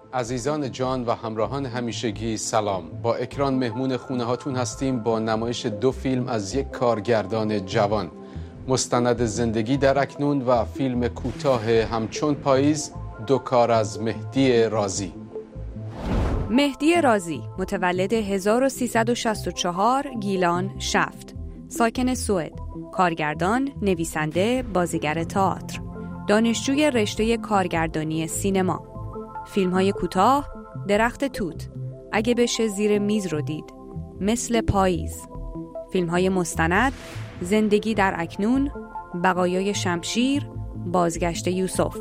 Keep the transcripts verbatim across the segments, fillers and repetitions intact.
عزیزان جان و همراهان همیشگی سلام. با اکران مهمون خونه هاتون هستیم با نمایش دو فیلم از یک کارگردان جوان، مستند زندگی در اکنون و فیلم کوتاه همچون پاییز، دو کار از مهدی رازی. مهدی رازی متولد هزار و سیصد و شصت و چهار، گیلان، شفت، ساکن سوئد، کارگردان، نویسنده، بازیگر تئاتر، دانشجوی رشته کارگردانی سینما. فیلم‌های کوتاه: درخت توت، اگه بشه زیر میز رو دید، مثل پاییز. فیلم‌های مستند: زندگی در اکنون، بقایای شمشیر، بازگشت یوسف.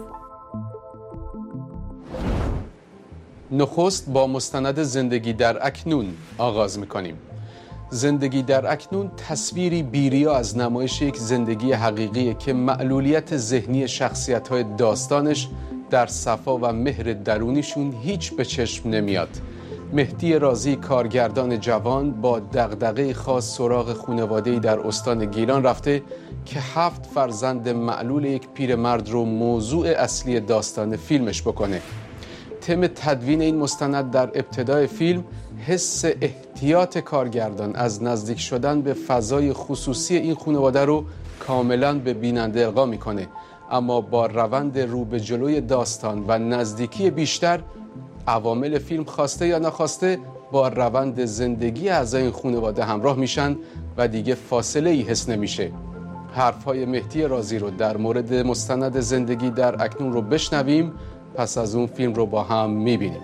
نخست با مستند زندگی در اکنون آغاز می‌کنیم. زندگی در اکنون تصویری بی‌ریا از نمایش یک زندگی حقیقیه که معلولیت ذهنی شخصیت‌های داستانش در صفا و مهر درونیشون هیچ به چشم نمیاد. مهدی رازی، کارگردان جوان، با دغدغه خاص سراغ خانواده‌ای در استان گیلان رفته که هفت فرزند معلول یک پیرمرد رو موضوع اصلی داستان فیلمش بکنه. تم تدوین این مستند در ابتدای فیلم حس احتیاط کارگردان از نزدیک شدن به فضای خصوصی این خانواده رو کاملا به بیننده القا میکنه، اما با روند رو به جلوی داستان و نزدیکی بیشتر، عوامل فیلم خواسته یا نخواسته با روند زندگی اعضای این خانواده همراه میشن و دیگه فاصله ای حس نمیشه. حرفهای مهدی رازی رو در مورد مستند زندگی در اکنون رو بشنویم، پس از اون فیلم رو با هم میبینیم.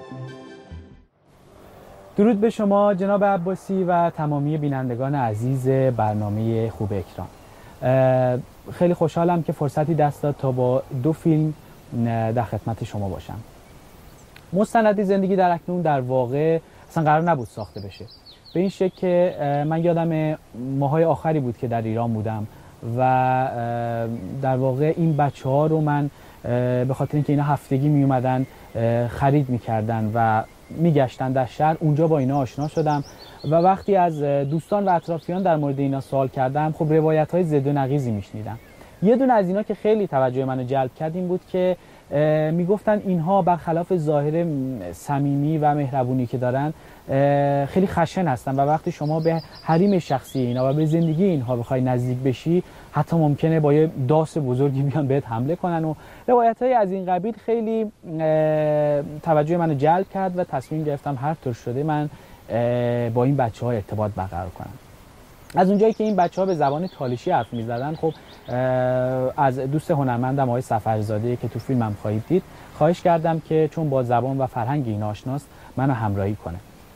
درود به شما جناب عباسی و تمامی بینندگان عزیز برنامه خوب اکران. خیلی خوشحالم که فرصتی دست داد تا با دو فیلم در خدمت شما باشم. مستند زندگی در اکنون در واقع اصلا قرار نبود ساخته بشه، به این شکل که من یادم ماهای آخری بود که در ایران بودم و در واقع این بچه ها رو من به خاطر اینکه اینا هفتگی می اومدن خرید میکردن و میگشتن در شهر، اونجا با اینا آشنا شدم و وقتی از دوستان و اطرافیان در مورد اینا سوال کردم، خب روایت های ضد و نقیضی میشنیدم. یه دونه از اینا که خیلی توجه منو جلب کرد این بود که میگفتن اینها برخلاف ظاهر صمیمی و مهربونی که دارن خیلی خشن هستن و وقتی شما به حریم شخصی اینا و به زندگی اینها بخوای نزدیک بشی، حتی ممکنه با یه داس بزرگی بیان بهت حمله کنن و روایت‌های از این قبیل خیلی توجه منو جلب کرد و تصمیم گرفتم هر طور شده من با این بچه‌ها ارتباط برقرار کنم. از اونجایی که این بچه‌ها به زبان تالشی حرف می‌زدن، خب از دوست هنرمندم آقای سفرزاده که تو فیلمم خواهید دید خواهش کردم که چون با زبان و فرهنگ اینا آشناست منو همراهی کنه.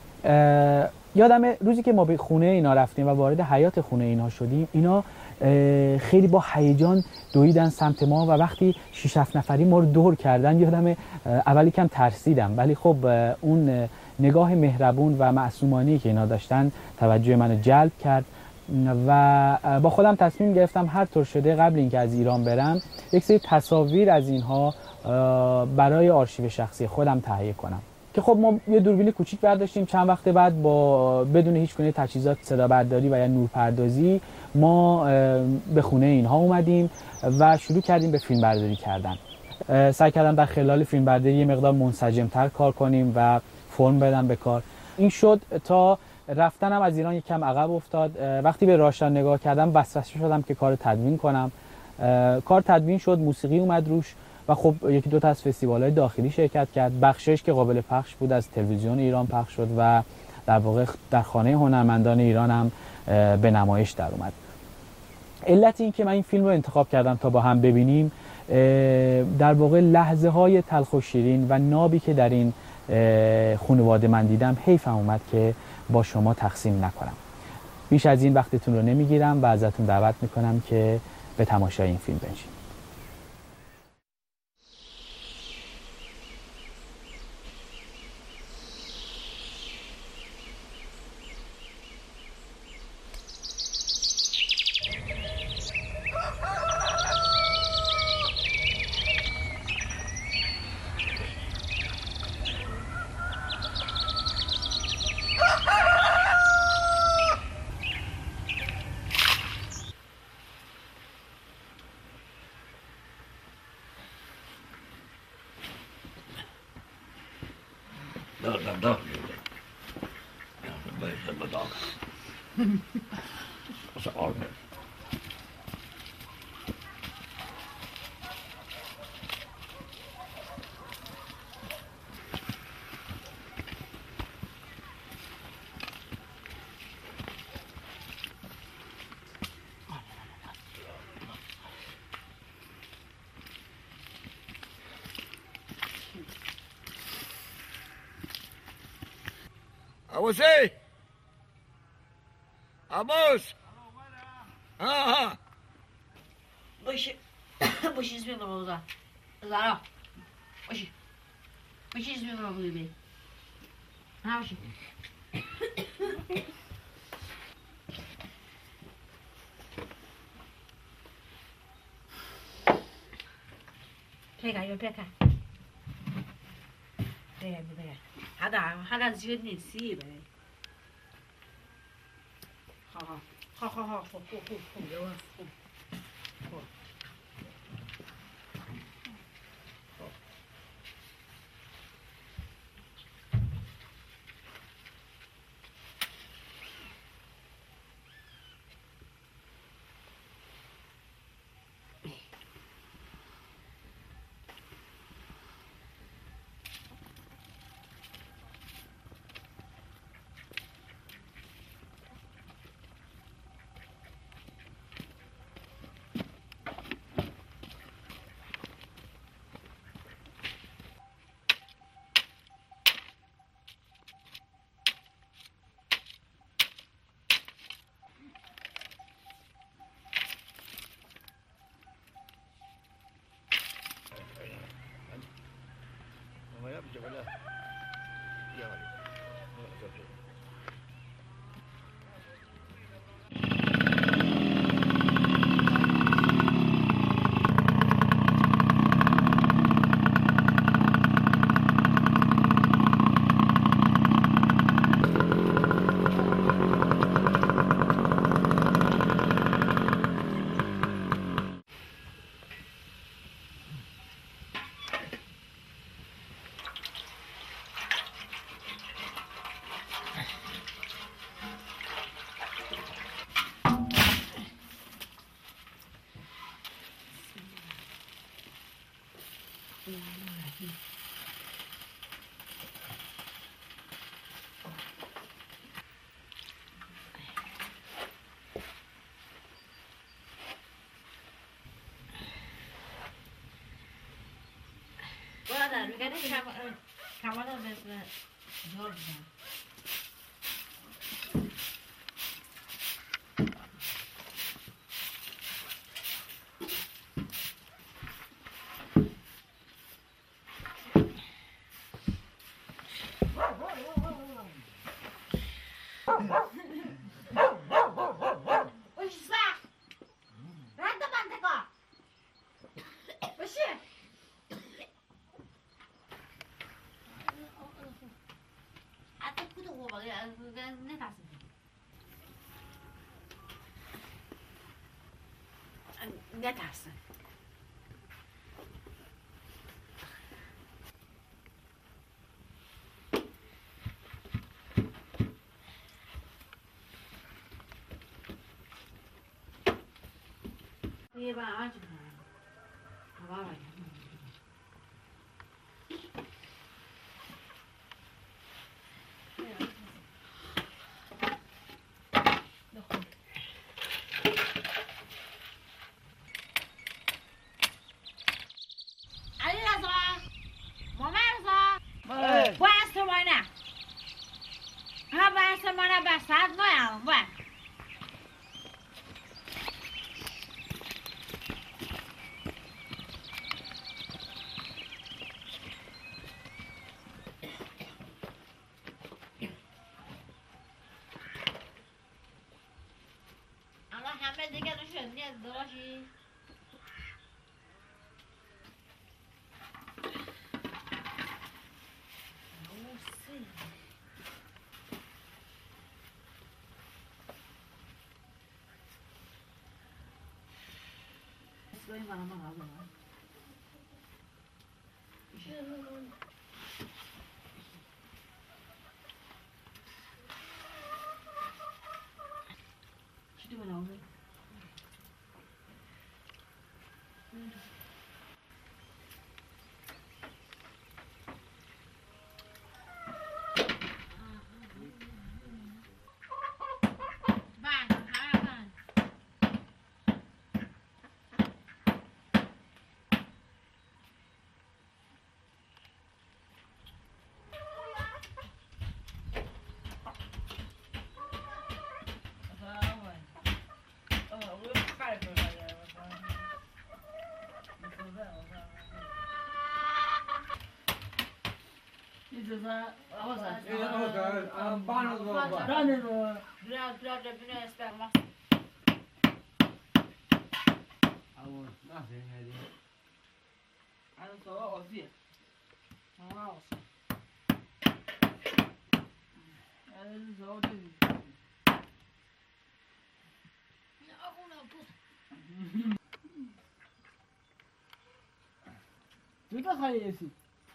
یادم روزی که ما به خونه اینا رفتیم و وارد حیاط خونه اینا شدیم، اینا خیلی با هیجان دویدن سمت ما و وقتی شش هفت نفری ما رو دور کردن، یادم اولی کم ترسیدم، ولی خب اون نگاه مهربون و معصومانه‌ای که اینا داشتن توجه منو جلب کرد و با خودم تصمیم گرفتم هر طور شده قبل اینکه از ایران برم یک سری تصاویر از اینها برای آرشیو شخصی خودم تهیه کنم. که خب ما یه دوربین کوچیک برداشتیم. چند وقت بعد با بدون هیچ گونه تجهیزات صدا برداری و یا نورپردازی ما به خونه اینها اومدیم و شروع کردیم به فیلم برداری کردن. سعی کردم در خلال فیلم برداری یه مقدار منسجم‌تر کار کنیم و فرم بدم به کار. این شد تا رفتنم از ایران یکم عقب افتاد. وقتی به راهشان نگاه کردم وسوسه شدم که کار تدوین کنم. کار تدوین شد، موسیقی اومد روش و خب یکی دو تا از فستیوال‌های داخلی شرکت کرد. بخشش که قابل پخش بود از تلویزیون ایران پخش شد و در واقع در خانه هنرمندان ایران هم به نمایش در اومد. علت این که من این فیلم رو انتخاب کردم تا با هم ببینیم، در واقع لحظه های تلخ و شیرین و نابی که در این خانواده من دیدم، حیفم اومد که با شما تقسیم نکنم. بیش از این وقتتون رو نمیگیرم و ازتون دعوت میکنم که به تماشای این فیلم بنشین. Da, da, da. Böjde dag. Och så av det. عبوسی عبوس ها ها باشی باشی اسمی برو بودا زارا باشی باشی اسمی برو بودی بی ها باشی پیکا یو پیکا پیکا یو پیکا هذا هذا زياد نسيب ها ها ها ها ها خو خو خو خو يا خو خو ما يبجى ولا يا ولد برادر میگه کمال مثل زور بزن نترسن یه با آنچه کنم هوا باید همه دیگه نشد نیست دراشی Estoy mala mala mala. Juga kaya sih.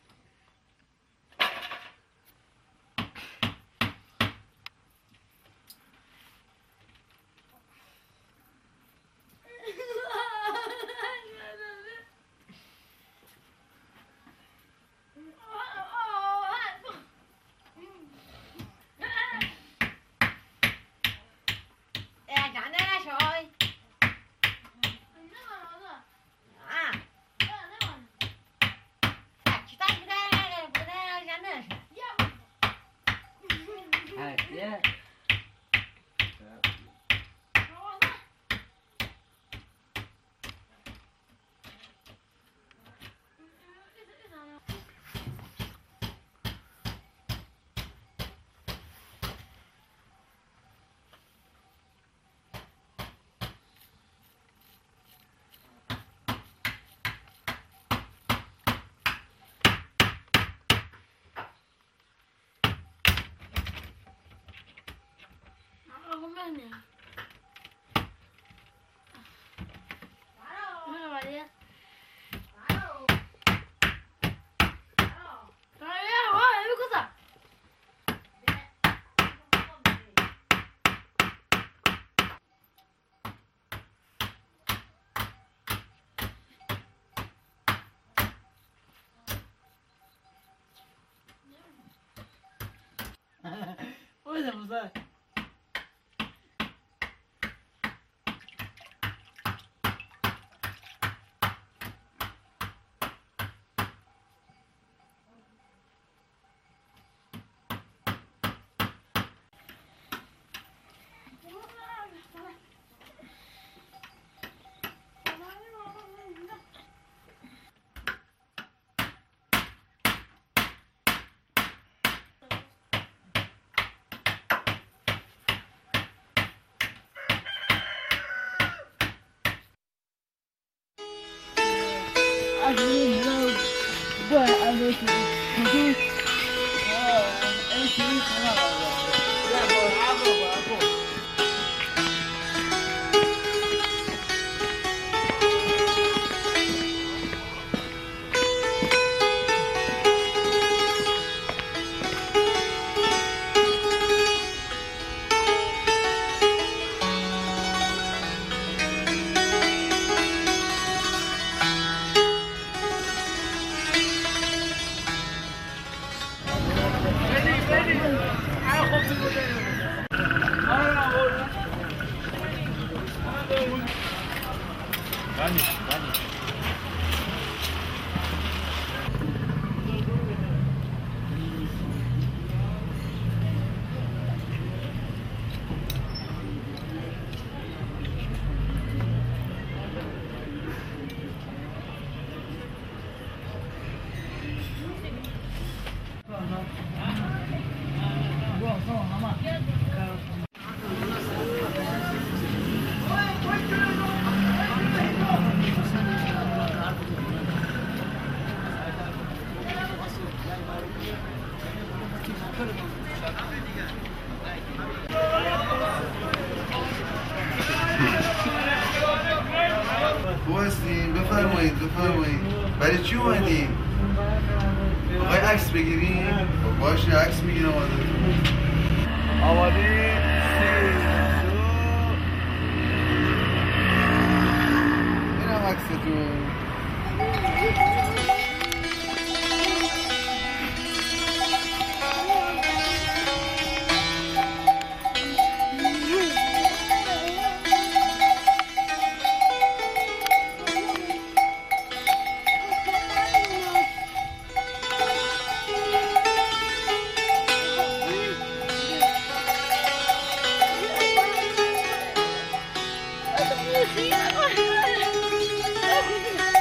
Olha, moça. خوب هستیم؟ بفرمایید بفرمایید. برای چی اومدیم؟ بخوای عکس بگیریم؟ خب باشه عکس میگیرم ازتون. آماده؟ سه دو اینم عکستون. Yeah.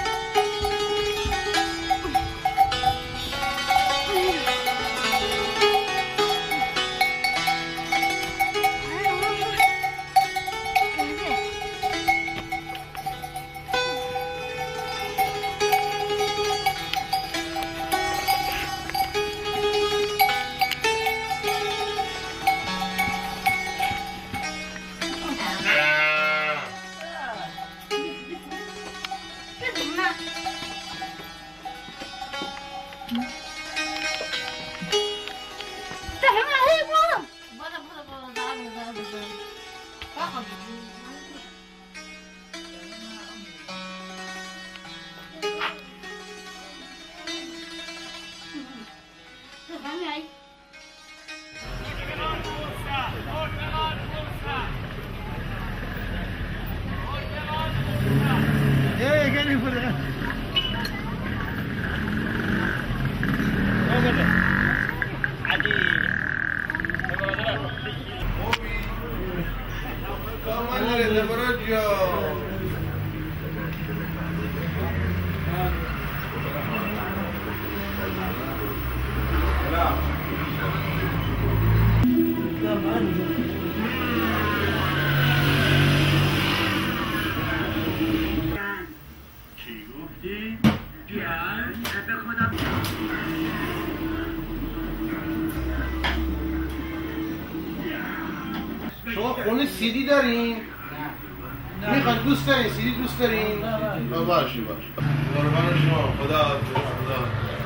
شما خونه سیدی دارین؟ نه میخواد دوست دارین؟ سیدی دوست دارین؟ نه باشه باشه قربان شما خدا خدا خدا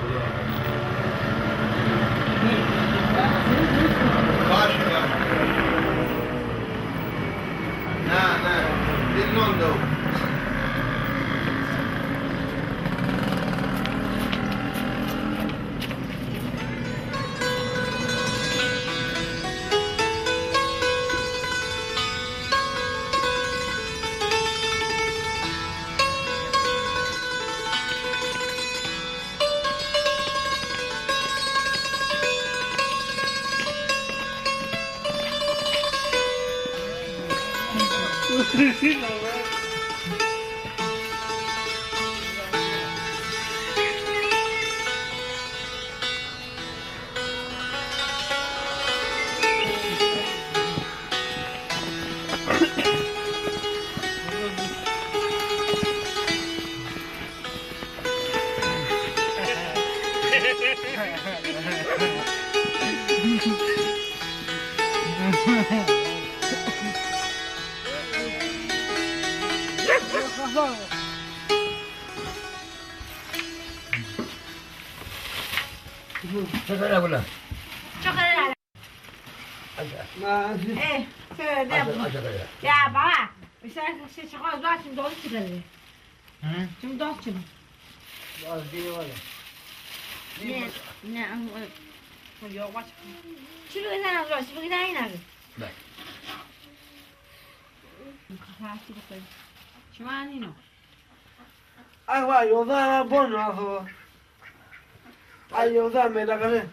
باشه باشه نه نه دل نان دو چقدر بولا؟ چقدر؟ من اه چه ده؟ یا بابا بیشتر چه چقدر داشت چیم داشت چی کردی؟ چیم داشت چیم؟ باز دیگه والا نه نه اون یا باش چی بگی نه راست بگی نه این نگه نه خاصی بخیر شما اینو اقوا یوزا بون آخو ایوزا میداگه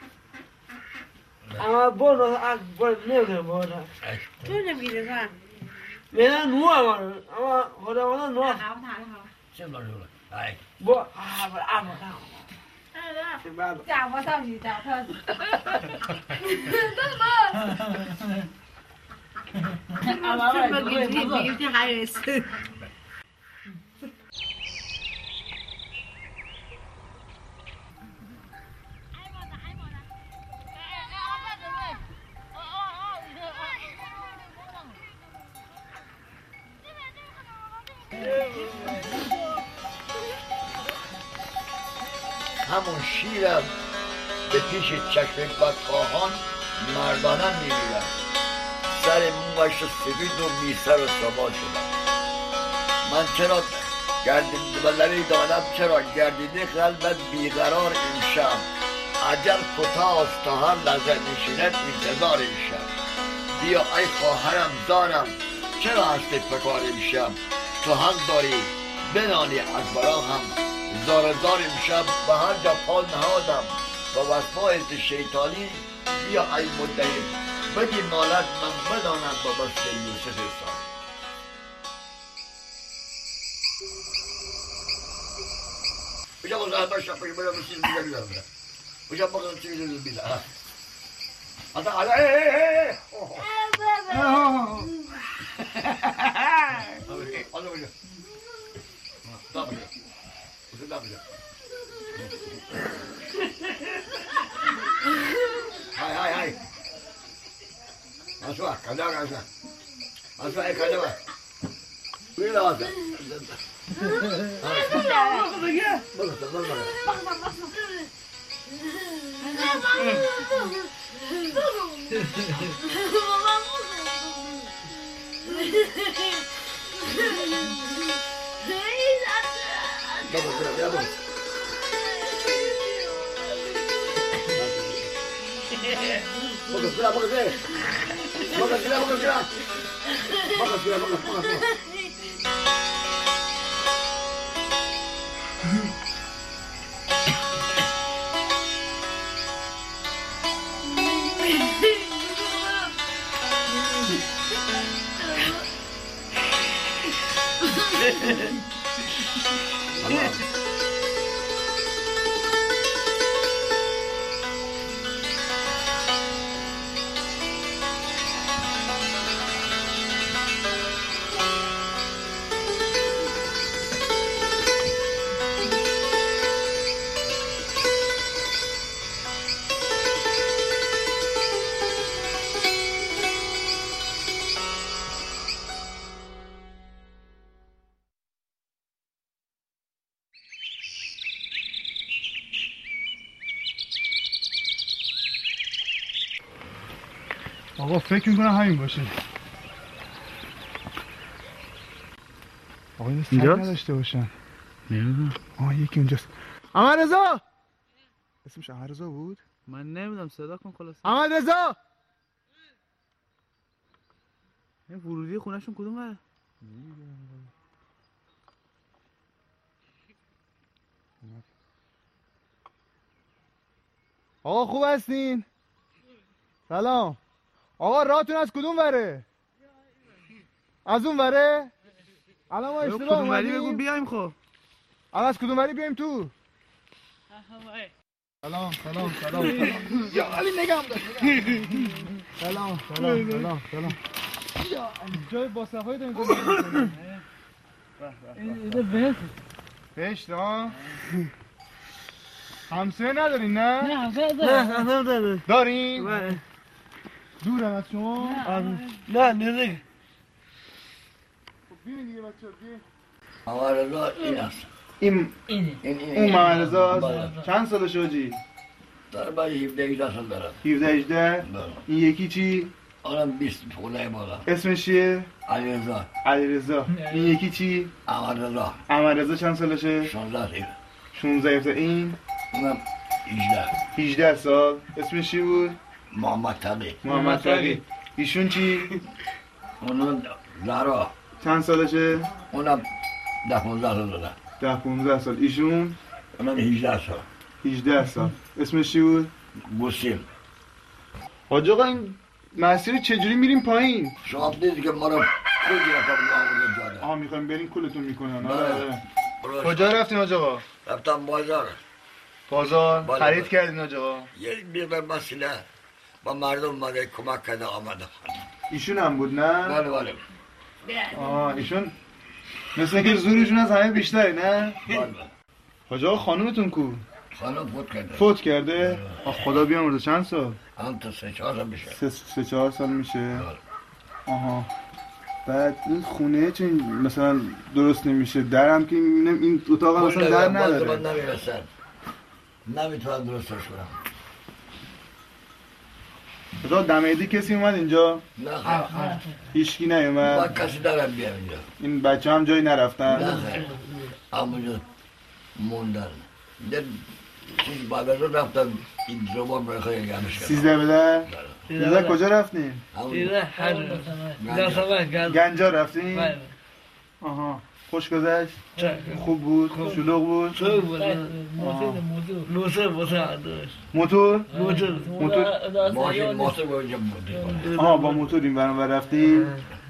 اما بون آخ بون نمیده بون تو نمیگیره زن میدن نو اما اما خدا خدا نو هوا هوا چه بلا بولا؟ ای با آب آب هوا دعوا تاجی دعوا تاجی اما بگید بگید هرس همون شیرم به پیش چشم بدخواهان مردانه میمیرم سر موش و سفید و میسر و سبا شدم من چرا گردید بلری دانم چرا گردیده قلبت بیقرار امشب عجل کتاست تا هر لحظه نشینت انتظار امشب بیا ای خواهرم زانم چرا هستی فکار امشب تو حق داری بنانی از برا هم زار زار امشب به هر جا پا نهادم و وسواس شیطانی بیا ای مدهی بگی مالت من بدانم با بست یوسف سال بجا بگم باشم بگم بگم بسید بگم بگم بگم بجا بگم چی بگم بگم حتی حالا ای ای ای حالا بگم دا بگم بگم دا بگم های های های Aswa, kada ka aswa. Aswa ay kada ba? Wala ka. Bakit ba ba? Bakit sila, bakit sila? Bakit sila, bakit sila? Bakit sila, bakit sila? Bakit sila? آقا فکر میکنم همین باشه. آقا این سگ نداشته باشن. نمیدونم. آه یکی اونجاست. احمد رضا. اسمش احمد رضا بود؟ من نمیدونم صدا کن خلاص. احمد رضا. این ورودی خونه‌شون کدوم بره؟ آقا خوب هستین؟ سلام. آقا راهتون از کدوم وره؟ از اون وره؟ الان ما اشتباه اومدیم. بگو بیایم خب. الان از کدوم وری بیایم تو؟ سلام سلام سلام. یا علی نگم دار. سلام سلام سلام سلام. جای با صفای داریم کنیم. اینه بهت. بهشت ها؟ همسایه ندارین نه؟ نه همسایه داریم. نه نداریم. دارین؟ بله. دور هم از شما؟ نه نزدیک. خب بیاین دیگه بچه ها بیاین. محمد رضا این است. این اینه. اون محمد رضا چند سالشه حاجی؟ داره باید هفده هجده سال دارم. هفده هجده؟ این یکی چی؟ آنم بیست خونه بالا. اسمش چیه؟ علی رضا. علی رضا. این یکی چی؟ احمد رضا. احمد رضا چند سالشه؟ شانزده سال. شانزده هفته. این؟ اونم هجده. هجده سال. اسمش چی بود؟ محمد تقی. محمد تقی. ایشون چی؟ اونم زهرا. چند سالشه؟ اونم ده پونزده سال دارم. ده پونزده سال. ایشون؟ اونم هجده سال. هجده سال. اسمش چی بود؟ بوسیم. حاج آقا این مسیر چجوری میریم پایین؟ شما دیدی که ما رو کل گرفتم رو جاده. آها میخوایم بریم کلتون میکنن. بله. کجا رفتین حاج آقا؟ رفتم بازار. بازار؟ بله. خرید کردین حاج آقا؟ یک بیرون مسئله با مردم اومده کمک کرده آمده. ایشون هم بود نه؟ بله بله. آه ایشون مثل اینکه زورشون از همه بیشتره نه؟ بله. حاج آقا خانومتون کو؟ خانم فوت کرده. فوت کرده؟ آه خدا بیامرزه. چند سال؟ هم تا سه چهار سال میشه. سه, سه چهار سال میشه. آها. بعد این خونه چون مثلا درست نمیشه. درم که میبینم این اتاق هم مثلا در نداره. من نمیرسن. نمیتونم درستش کنم. حالا دمیدی کسی اومد اینجا؟ نه خیر. هیچکی من نیومد. کسی دارم بیام اینجا. این بچه هم جایی نرفتن. نه خیر. همونجا موندن. در چیز بعد از اون رفتم این زبان برای خیلی گمش کردم. سیزده به در؟ سیزده کجا رفتین؟ دیده هر در گنجا رفتین؟ بله. آها. خوش گذشت؟ خوب بود؟ شلوغ بود؟ خوب بود. موتور موتور موتور موتور؟ موتور موتور؟ ماشین موتور با اینجا بودی. آها با موتور این برام رفتی؟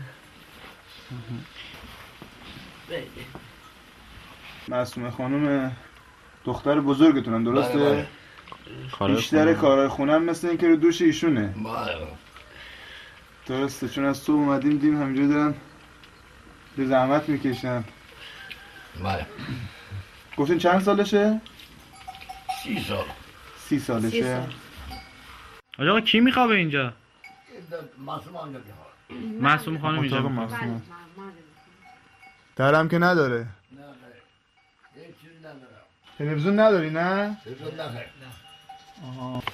معصومه خانم دختر بزرگتونن درسته؟ بیشتر کارهای خونم مثل این که رو دوش ایشونه. بله. درسته چون از صبح اومدیم دیم همینجا دارن به زحمت میکشن. بله. گفتین چند سالشه؟ سی سال. سی سالشه. آقا کی میخوابه اینجا؟ معصوم آنجا میخواد. معصوم خانم اینجا. اتاق معصوم. درم که نداره. نه خیر. هیچ چیزی ندارم. تلویزیون نداری نه؟ تلویزیون نه خیر. آها.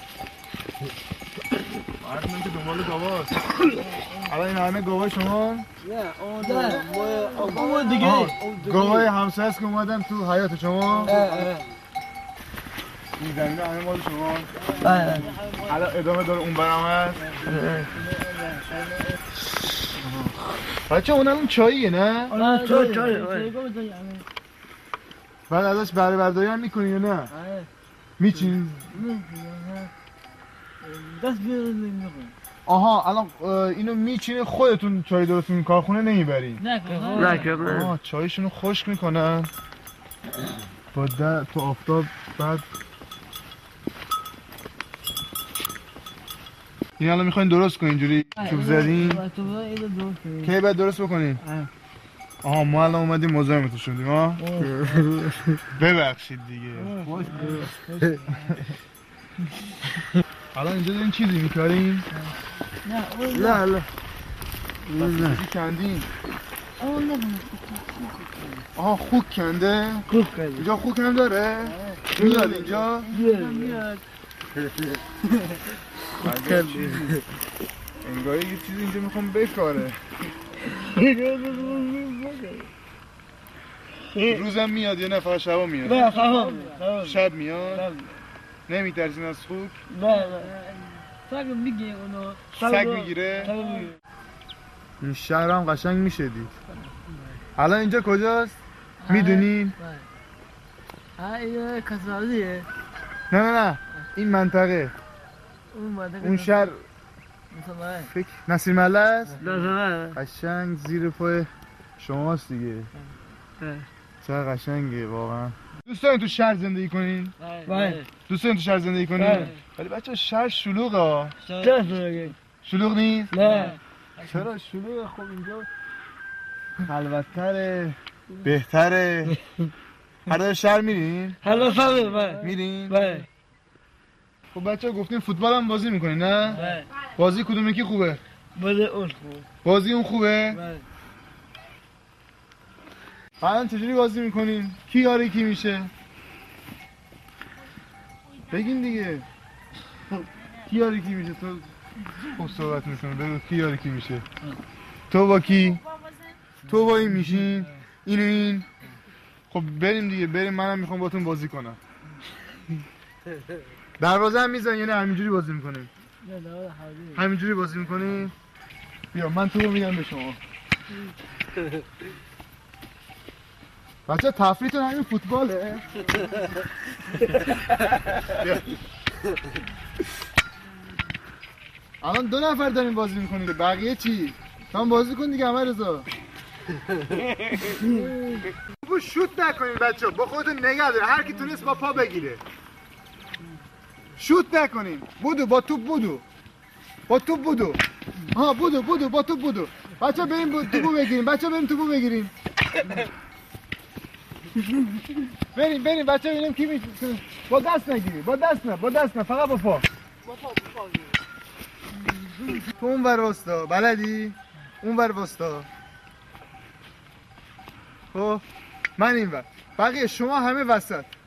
بعد من که دنبال گاواست. الان این همه گاوای شما؟ نه اون اون دیگه. گاوای همسایه است که اومدن تو حیات شما؟ این زمینه همه مال شما؟ بله. الان ادامه داره اون برام هست؟ بچه اون الان چاییه نه؟ آره چای چای. بعد ازش بره برداری هم میکنی یا نه؟ میچین؟ دست بیارم نمیخوام. آها الان اینو میچینه خودتون چای درست میکنین کارخونه نمیبرین؟ نه نه. آها چایشونو خشک میکنن با در تو آفتاب. بعد این الان میخواین درست کنین اینجوری چوب زدین؟ کی باید درست بکنین؟ آها ما الان اومدیم مزاحمتون شدیم ها؟ ببخشید دیگه. الان اینجا دارین چیزی میکارین؟ نه نه نه کندین؟ آها خوک کنده؟ خوب کنده. اینجا خوک هم داره؟ میاد اینجا؟ میاد. انگار یه چیزی اینجا میخوام بکاره. روزم میاد یا نه فقط شبا میاد؟ نه شبا میاد. شب میاد؟ نمیترسین از خوک؟ نه نه سگ میگیره اونو. سگ میگیره؟ سگ میگیره. این شهر هم قشنگ میشه دید. الان اینجا کجاست؟ میدونین؟ ها اینو کسازیه. نه نه نه این منطقه اون منطقه اون شهر مثلا فکر نصیر محله است؟ نه قشنگ زیر پای شماست دیگه. چقدر قشنگه واقعا. دوست دارین تو شهر زندگی کنین؟ بله. دوست دارین تو شهر زندگی کنین؟ بله. ولی بچه شهر شلوغه ها. چه شلوغ نیست؟ نه. چرا شلوغه؟ خب اینجا خلوت‌تره بهتره. هر دو شهر میرین؟ حالا فهمید بله. میرین؟ بله. خب بچه گفتین فوتبال هم بازی میکنین نه؟ بله. بازی کدوم یکی خوبه؟ بله اون خوب. بازی اون خوبه؟ بله. الان چجوری بازی میکنین؟ کی یاری کی میشه؟ بگین دیگه. کی یاری کی میشه؟ تو خوب صحبت میکنم. بگو کی یاری کی میشه؟ تو با کی؟ تو با این میشین؟ اینو این؟ خب بریم دیگه بریم منم میخوام باتون بازی کنم. دروازه هم میزن یعنی همینجوری بازی میکنیم؟ همینجوری بازی میکنیم؟ بیا من تو رو میدم به شما. بچه تفریحتون همین فوتباله؟ الان دو نفر داریم بازی میکنید بقیه چی؟ تو بازی کن دیگه همه رضا. توپو شوت نکنید بچه با خودتون نگه داره هر کی تونست با پا بگیره. شوت نکنید. بودو با توپ بودو. با توپ بودو. ها بودو بودو با توپ بودو. بچه بریم توپو بگیریم. بچه بریم توپو بگیریم. بریم بریم بچه ببینیم کی میشه. با دست نگیری. با دست نه. با دست نه. فقط با پا. با پا با پا. تو اون ور واستا بلدی؟ اون ور واستا. خب من این ور. بقیه شما همه وسط.